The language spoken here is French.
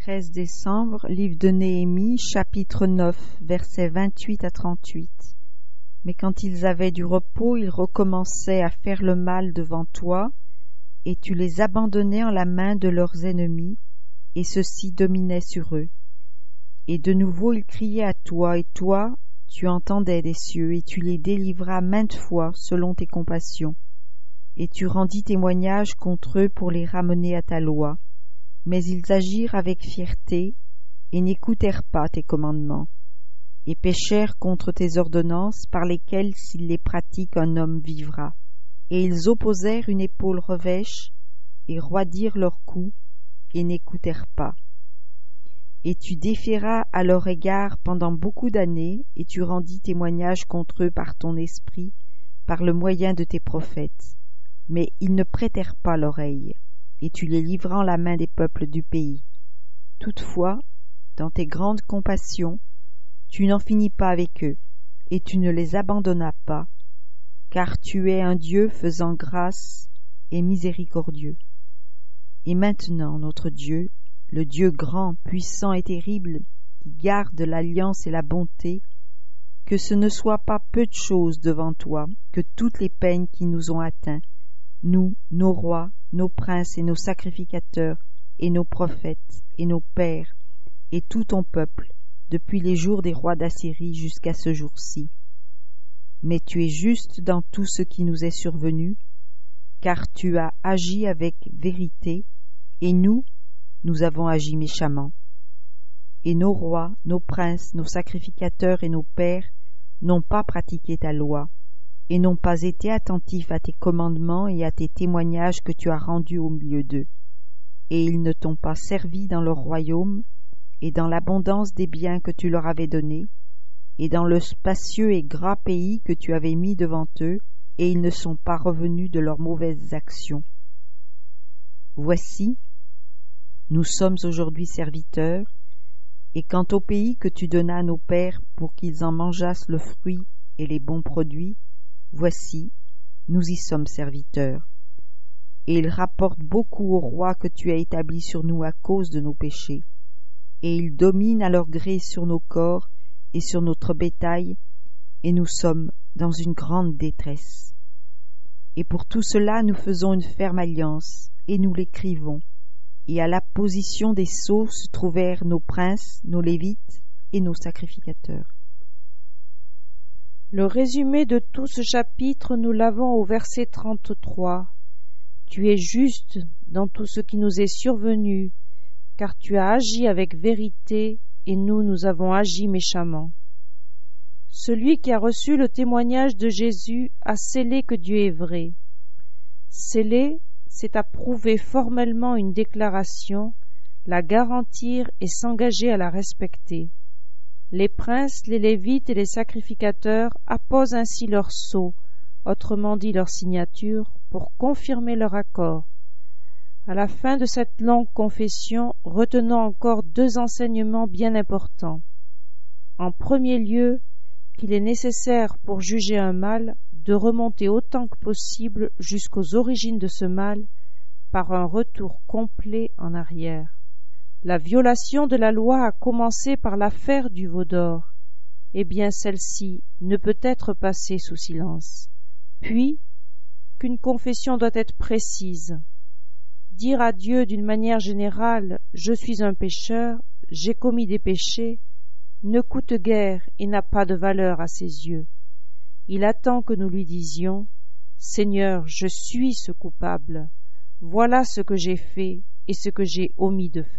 13 décembre, livre de Néhémie, chapitre 9, versets 28 à 38. Mais quand ils avaient du repos, ils recommençaient à faire le mal devant toi, et tu les abandonnais en la main de leurs ennemis, et ceux-ci dominaient sur eux. Et de nouveau ils criaient à toi, et toi, tu entendais des cieux, et tu les délivras maintes fois selon tes compassions. Et tu rendis témoignage contre eux pour les ramener à ta loi. Mais ils agirent avec fierté, et n'écoutèrent pas tes commandements, et péchèrent contre tes ordonnances, par lesquelles, s'il les pratique, un homme vivra. Et ils opposèrent une épaule revêche, et roidirent leur cou, et n'écoutèrent pas. Et tu déféras à leur égard pendant beaucoup d'années, et tu rendis témoignage contre eux par ton esprit, par le moyen de tes prophètes. Mais ils ne prêtèrent pas l'oreille, et tu les livras en la main des peuples du pays. Toutefois, dans tes grandes compassions, tu n'en finis pas avec eux, et tu ne les abandonnas pas, car tu es un Dieu faisant grâce et miséricordieux. Et maintenant, notre Dieu, le Dieu grand, puissant et terrible, qui garde l'alliance et la bonté, que ce ne soit pas peu de choses devant toi que toutes les peines qui nous ont atteints, nous, nos rois, nos princes et nos sacrificateurs, et nos prophètes, et nos pères, et tout ton peuple, depuis les jours des rois d'Assyrie jusqu'à ce jour-ci. Mais tu es juste dans tout ce qui nous est survenu, car tu as agi avec vérité, et nous avons agi méchamment. Et nos rois, nos princes, nos sacrificateurs et nos pères n'ont pas pratiqué ta loi, et n'ont pas été attentifs à tes commandements et à tes témoignages que tu as rendus au milieu d'eux. Et ils ne t'ont pas servi dans leur royaume, et dans l'abondance des biens que tu leur avais donnés, et dans le spacieux et gras pays que tu avais mis devant eux, et ils ne sont pas revenus de leurs mauvaises actions. Voici, nous sommes aujourd'hui serviteurs, et quant au pays que tu donnas à nos pères pour qu'ils en mangeassent le fruit et les bons produits, voici, nous y sommes serviteurs. Et ils rapportent beaucoup au roi que tu as établi sur nous à cause de nos péchés. Et ils dominent à leur gré sur nos corps et sur notre bétail, et nous sommes dans une grande détresse. Et pour tout cela nous faisons une ferme alliance, et nous l'écrivons. Et à la position des sceaux se trouvèrent nos princes, nos lévites et nos sacrificateurs. Le résumé de tout ce chapitre, nous l'avons au verset 33. Tu es juste dans tout ce qui nous est survenu, car tu as agi avec vérité, et nous avons agi méchamment. Celui qui a reçu le témoignage de Jésus a scellé que Dieu est vrai. Sceller, c'est approuver formellement une déclaration, la garantir et s'engager à la respecter. Les princes, les lévites et les sacrificateurs apposent ainsi leur sceau, autrement dit leur signature, pour confirmer leur accord. À la fin de cette longue confession, retenons encore deux enseignements bien importants. En premier lieu, qu'il est nécessaire pour juger un mal de remonter autant que possible jusqu'aux origines de ce mal par un retour complet en arrière. La violation de la loi a commencé par l'affaire du veau d'or. Eh bien, celle-ci ne peut être passée sous silence. Puis, qu'une confession doit être précise. Dire à Dieu d'une manière générale « Je suis un pécheur, j'ai commis des péchés » ne coûte guère et n'a pas de valeur à ses yeux. Il attend que nous lui disions « Seigneur, je suis ce coupable. Voilà ce que j'ai fait et ce que j'ai omis de faire. »